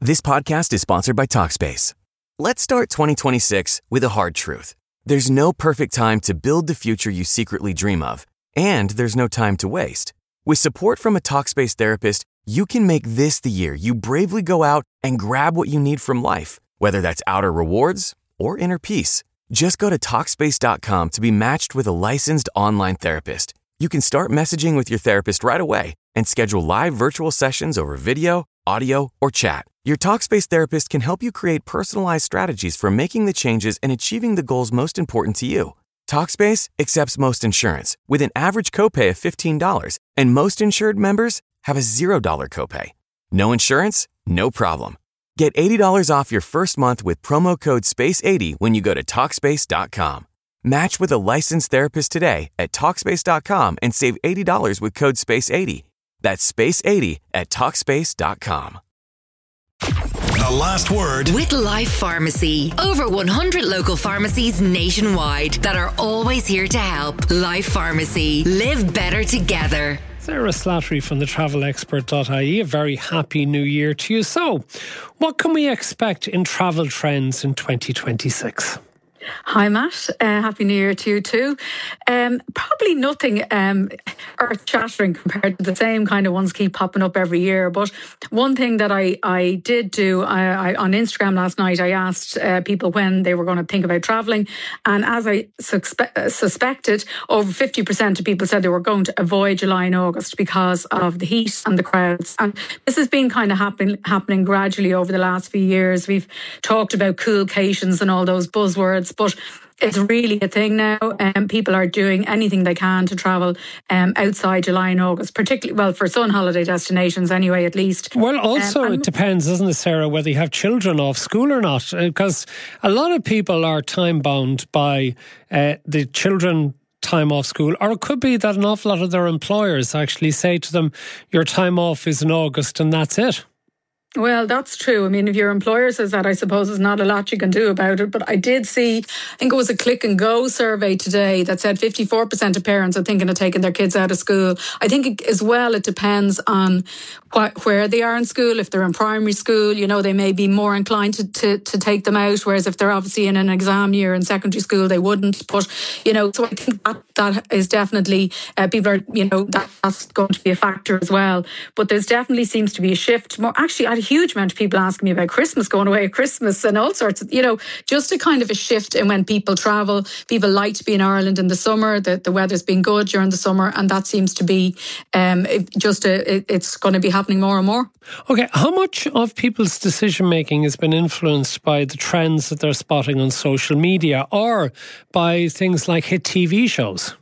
This podcast is sponsored by Talkspace. Let's start 2026 with a hard truth. There's no perfect time to build the future you secretly dream of, and there's no time to waste. With support from a Talkspace therapist, you can make this the year you bravely go out and grab what you need from life, whether that's outer rewards or inner peace. Just go to Talkspace.com to be matched with a licensed online therapist. You can start messaging with your therapist right away and schedule live virtual sessions over video, audio, or chat. Your Talkspace therapist can help you create personalized strategies for making the changes and achieving the goals most important to you. Talkspace accepts most insurance with an average copay of $15, and most insured members have a $0 copay. No insurance? No problem. Get $80 off your first month with promo code SPACE80 when you go to Talkspace.com. Match with a licensed therapist today at Talkspace.com and save $80 with code SPACE80. That's SPACE80 at Talkspace.com. The last word with Life Pharmacy. Over 100 local pharmacies nationwide that are always here to help. Life Pharmacy. Live better together. Sarah Slattery from the travelexpert.ie. A very happy new year to you. So, what can we expect in travel trends in 2026? Hi Matt, Happy New Year to you too. Probably nothing earth-shattering compared to the same kind of ones keep popping up every year. But one thing that I did do, I on Instagram last night, I asked people when they were going to think about travelling. And as I suspected, over 50% of people said they were going to avoid July and August because of the heat and the crowds. And this has been kind of happening gradually over the last few years. We've talked about coolcations and all those buzzwords, but it's really a thing now. People are doing anything they can to travel outside July and August, particularly, well, for sun holiday destinations anyway, at least. Well, also it depends, doesn't it, Sarah, whether you have children off school or not, because a lot of people are time-bound by the children time off school, or it could be that an awful lot of their employers actually say to them, your time off is in August and that's it. Well, that's true. I mean, if your employer says that, I suppose there's not a lot you can do about it. But I did see, I think it was a Click and Go survey today that said 54% of parents are thinking of taking their kids out of school. I think as well, it depends on where they are in school. If they're in primary school, you know, they may be more inclined to take them out. Whereas if they're obviously in an exam year in secondary school, they wouldn't. But, you know, so I think that is definitely, people are, you know, that's going to be a factor as well. But there's definitely seems to be a shift. More actually, I had a huge amount of people asking me about Christmas, going away at Christmas and all sorts of, you know, just a kind of a shift in when people travel. People like to be in Ireland in the summer. The weather's been good during the summer, and that seems to be it's going to be happening more and more. Okay, how much of people's decision making has been influenced by the trends that they're spotting on social media or by things like hit TV shows?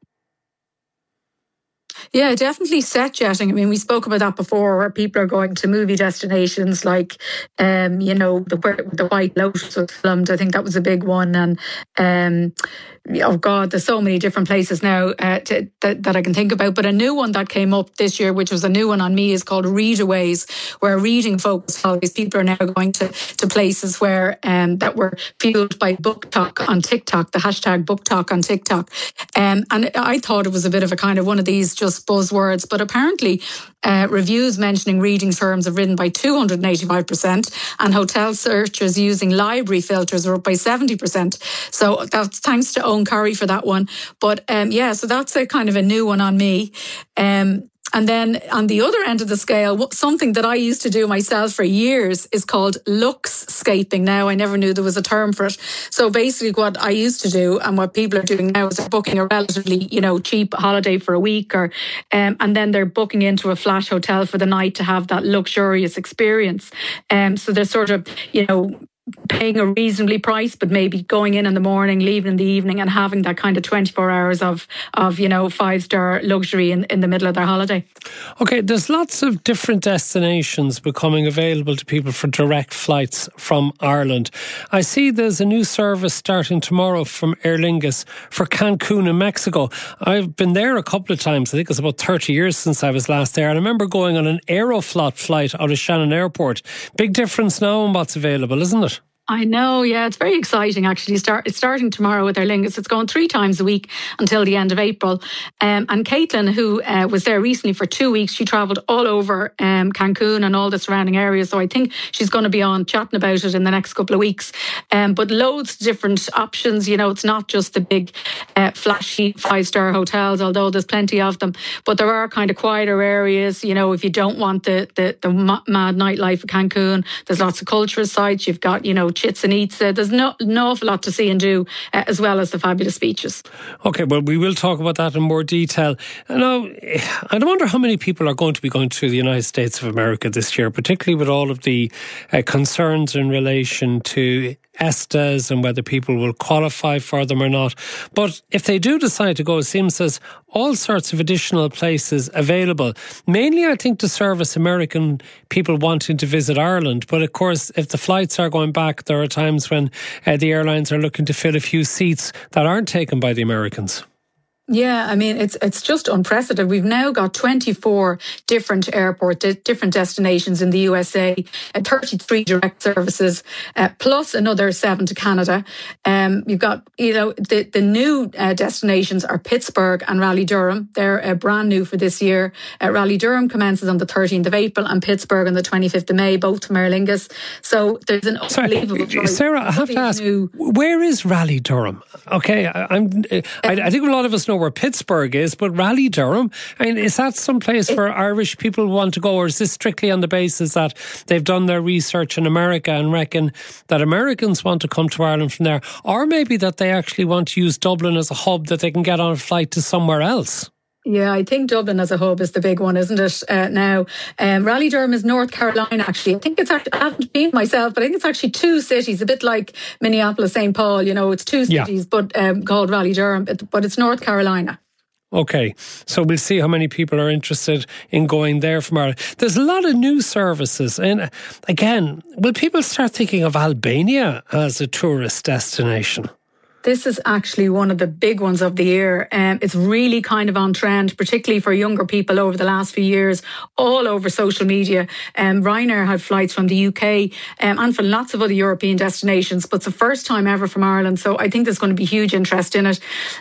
Yeah, definitely set jetting. I mean, we spoke about that before, where people are going to movie destinations like, you know, the White Lotus was filmed. I think that was a big one. And, oh God, there's so many different places now that I can think about. But a new one that came up this year, which was a new one on me, is called Readaways, where reading focused holidays. People are now going to places where that were fueled by Book Talk on TikTok, the hashtag Book Talk on TikTok. And I thought it was a bit of a kind of one of these just buzzwords, but apparently reviews mentioning reading terms have risen by 285%, and hotel searches using library filters are up by 70%. So that's thanks to Owen Curry for that one. But so that's a kind of a new one on me. And then on the other end of the scale, something that I used to do myself for years is called lookscaping. Now, I never knew there was a term for it. So basically what I used to do and what people are doing now is they're booking a relatively, you know, cheap holiday for a week and then they're booking into a flash hotel for the night to have that luxurious experience. So they're sort of, you know, paying a reasonably price, but maybe going in the morning, leaving in the evening, and having that kind of 24 hours of you know, 5-star luxury in the middle of their holiday. Okay, there's lots of different destinations becoming available to people for direct flights from Ireland. I see there's a new service starting tomorrow from Aer Lingus for Cancun in Mexico. I've been there a couple of times. I think it's about 30 years since I was last there, and I remember going on an Aeroflot flight out of Shannon Airport. Big difference now in what's available, isn't it? I know, yeah, it's very exciting actually. It's starting tomorrow with Aer Lingus. It's going 3 times a week until the end of April. And Caitlin, who was there recently for 2 weeks, she travelled all over Cancun and all the surrounding areas. So I think she's going to be on chatting about it in the next couple of weeks. But loads of different options. You know, it's not just the big flashy 5-star hotels, although there's plenty of them. But there are kind of quieter areas. You know, if you don't want the mad nightlife of Cancun, there's lots of cultural sites. You've got, you know, Chichen Itza. There's no awful lot to see and do, as well as the fabulous beaches. Okay, well, we will talk about that in more detail. Now, I wonder how many people are going to be going to the United States of America this year, particularly with all of the concerns in relation to ESTAs and whether people will qualify for them or not. But if they do decide to go, it seems there's all sorts of additional places available. Mainly, I think, to service American people wanting to visit Ireland. But of course, if the flights are going back, there are times when the airlines are looking to fill a few seats that aren't taken by the Americans. Yeah, I mean, it's just unprecedented. We've now got 24 different different destinations in the USA, 33 direct services, plus another 7 to Canada. You've got, you know, the new destinations are Pittsburgh and Raleigh-Durham. They're brand new for this year. Raleigh-Durham commences on the 13th of April and Pittsburgh on the 25th of May, both from Aer Lingus. So there's an unbelievable choice. Sarah, I have to ask, where is Raleigh-Durham? Okay, I think a lot of us know where Pittsburgh is, but Raleigh-Durham, I mean, is that some place where Irish people want to go, or is this strictly on the basis that they've done their research in America and reckon that Americans want to come to Ireland from there, or maybe that they actually want to use Dublin as a hub that they can get on a flight to somewhere else? Yeah, I think Dublin as a hub is the big one, isn't it? Now, Raleigh-Durham is North Carolina, actually. I think it's actually, I haven't been myself, but I think it's actually 2 cities, a bit like Minneapolis, St. Paul. You know, it's 2 cities, but called Raleigh-Durham, but it's North Carolina. Okay, so we'll see how many people are interested in going there from Ireland. There's a lot of new services. And again, will people start thinking of Albania as a tourist destination? This is actually one of the big ones of the year. It's really kind of on trend, particularly for younger people over the last few years, all over social media. Ryanair had flights from the UK and from lots of other European destinations, but it's the first time ever from Ireland. So I think there's going to be huge interest in it.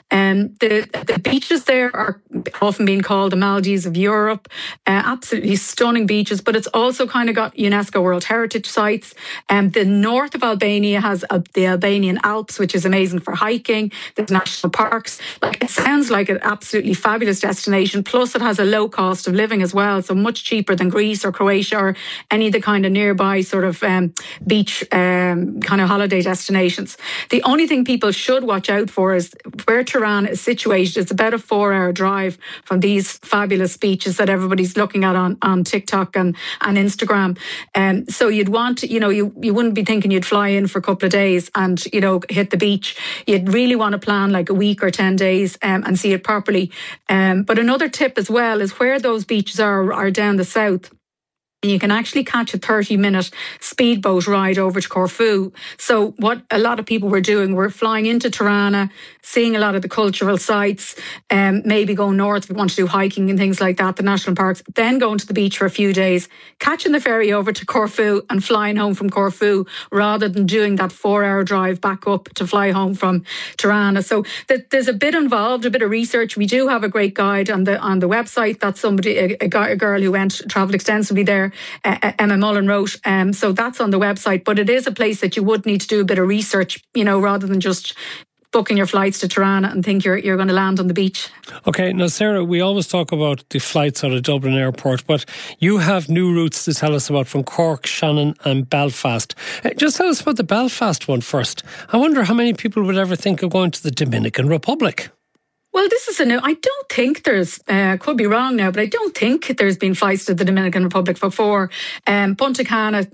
The beaches there are often being called the Maldives of Europe. Absolutely stunning beaches, but it's also kind of got UNESCO World Heritage sites. The north of Albania has the Albanian Alps, which is amazing for hiking. There's national parks. Like, it sounds like an absolutely fabulous destination. Plus, it has a low cost of living as well, so much cheaper than Greece or Croatia or any of the kind of nearby sort of beach kind of holiday destinations. The only thing people should watch out for is where Tirana is situated. It's about a 4-hour drive from these fabulous beaches that everybody's looking at on TikTok and Instagram. So you'd want, you know, you wouldn't be thinking you'd fly in for a couple of days and, you know, hit the beach. You'd really want to plan like a week or 10 days and see it properly. But another tip as well is where those beaches are down the south. You can actually catch a 30-minute speedboat ride over to Corfu. So what a lot of people were doing were flying into Tirana, seeing a lot of the cultural sites, maybe going north if you want to do hiking and things like that, the national parks, then going to the beach for a few days, catching the ferry over to Corfu and flying home from Corfu rather than doing that 4-hour drive back up to fly home from Tirana. So there's a bit involved, a bit of research. We do have a great guide on the website. That's somebody, a girl who travelled extensively there. Emma Mullen wrote, so that's on the website, but it is a place that you would need to do a bit of research, you know, rather than just booking your flights to Tirana and think you're going to land on the beach. Okay, now Sarah, we always talk about the flights out of Dublin Airport, but you have new routes to tell us about from Cork, Shannon and Belfast. Just tell us about the Belfast one first. I wonder how many people would ever think of going to the Dominican Republic. Well, this is I don't think there's, could be wrong now, but I don't think there's been flights to the Dominican Republic before. Punta Cana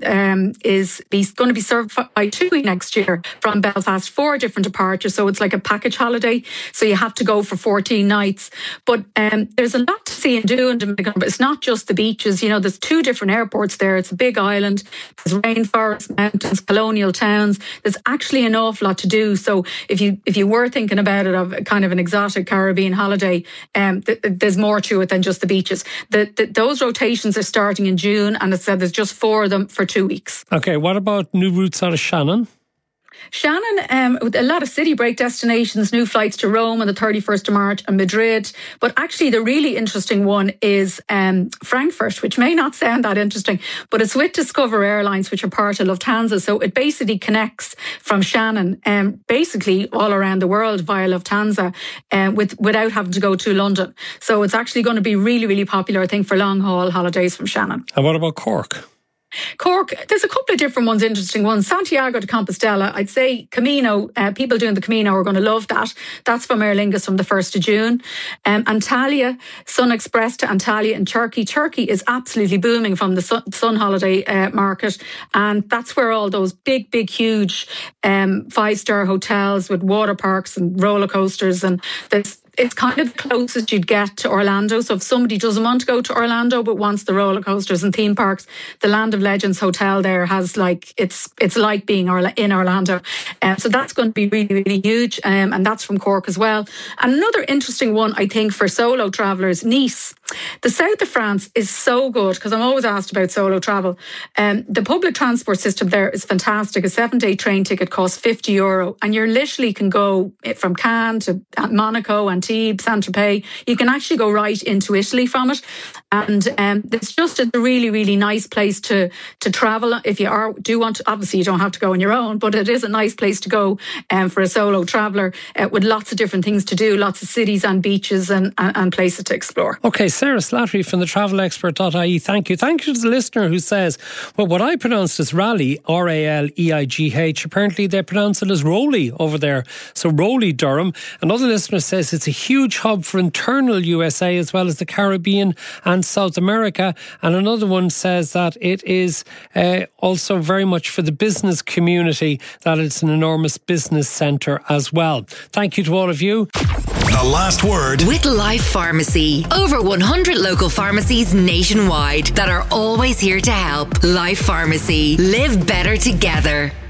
is going to be served by TUI next year from Belfast, 4 different departures. So it's like a package holiday. So you have to go for 14 nights. But there's a lot to see and do in Dominican Republic. It's not just the beaches. You know, there's 2 different airports there. It's a big island. There's rainforests, mountains, colonial towns. There's actually an awful lot to do. So if you were thinking about it of kind of an exotic Caribbean holiday, there's more to it than just the beaches. Those rotations are starting in June, and it said there's just 4 of them for 2 weeks. Okay, what about new routes out of Shannon? Shannon, with a lot of city break destinations, new flights to Rome on the 31st of March and Madrid. But actually the really interesting one is Frankfurt, which may not sound that interesting, but it's with Discover Airlines, which are part of Lufthansa. So it basically connects from Shannon basically all around the world via Lufthansa without having to go to London. So it's actually going to be really, really popular, I think, for long haul holidays from Shannon. And what about Cork? Cork, there's a couple of different ones, interesting ones. Santiago de Compostela, I'd say Camino, people doing the Camino are going to love that. That's from Aer Lingus from the 1st of June. Antalya, Sun Express to Antalya in Turkey. Turkey is absolutely booming from the Sun holiday market. And that's where all those big, huge 5-star hotels with water parks and roller coasters and it's kind of the closest you'd get to Orlando. So if somebody doesn't want to go to Orlando but wants the roller coasters and theme parks, the Land of Legends Hotel there has it's like being in Orlando. So that's going to be really, really huge. And that's from Cork as well. And another interesting one, I think, for solo travellers, Nice. The south of France is so good because I'm always asked about solo travel. The public transport system there is fantastic. A 7-day train ticket costs €50 and you literally can go from Cannes to Monaco, Antibes, Saint-Tropez. You can actually go right into Italy from it. And it's just a really, really nice place to travel. If you do want to, obviously you don't have to go on your own, but it is a nice place to go for a solo traveller with lots of different things to do, lots of cities and beaches and places to explore. Okay, Sarah Slattery from the travelexpert.ie, thank you. Thank you to the listener who says, well, what I pronounced as Raleigh, R-A-L-E-I-G-H, apparently they pronounce it as Rowley over there. So Rowley, Durham. Another listener says it's a huge hub for internal USA as well as the Caribbean and South America. And another one says that it is also very much for the business community, that it's an enormous business centre as well. Thank you to all of you. The last word with Life Pharmacy. Over 100 local pharmacies nationwide that are always here to help. Life Pharmacy. Live better together.